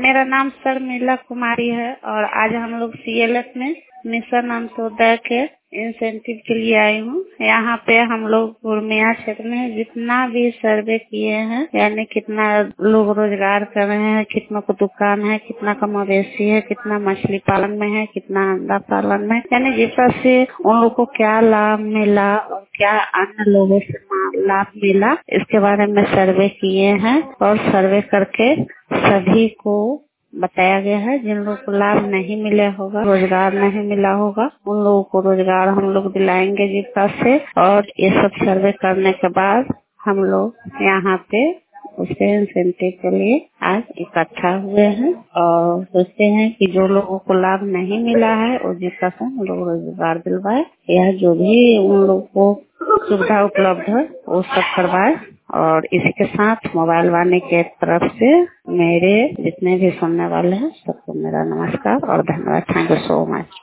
मेरा नाम सर मीला कुमारी है और आज हम लोग सीएलएफ में मिशन अंत्योदय के इंसेंटिव के लिए आई हूँ। यहाँ पे हम लोग पूर्णिया क्षेत्र में जितना भी सर्वे किए हैं, यानी कितना लोग रोजगार कर रहे हैं, कितना को दुकान है, कितना का मवेशी है, कितना मछली पालन में है, कितना अंडा पालन में, यानी जिस तरह से उन लोग को क्या लाभ मिला और क्या अन्य लोगों से लाभ मिला, इसके बारे में सर्वे किए हैं और सर्वे करके सभी को बताया गया है। जिन लोगों को लाभ नहीं मिला होगा, रोजगार नहीं मिला होगा, उन लोगों को रोजगार हम लोग दिलाएंगे जीविका से। और ये सब सर्वे करने के बाद हम लोग यहाँ पे उसके इंसेंटिव के लिए आज इकट्ठा हुए हैं और सोचते हैं कि जो लोगों को लाभ नहीं मिला है वो जीविका से हम लोग रोजगार दिलवाए, या जो भी उन लोगों को सुविधा उपलब्ध है वो सब करवाए। और इसी के साथ मोबाइल वाणी के तरफ से मेरे जितने भी सुनने वाले हैं सबको मेरा नमस्कार और धन्यवाद। Thank you so much.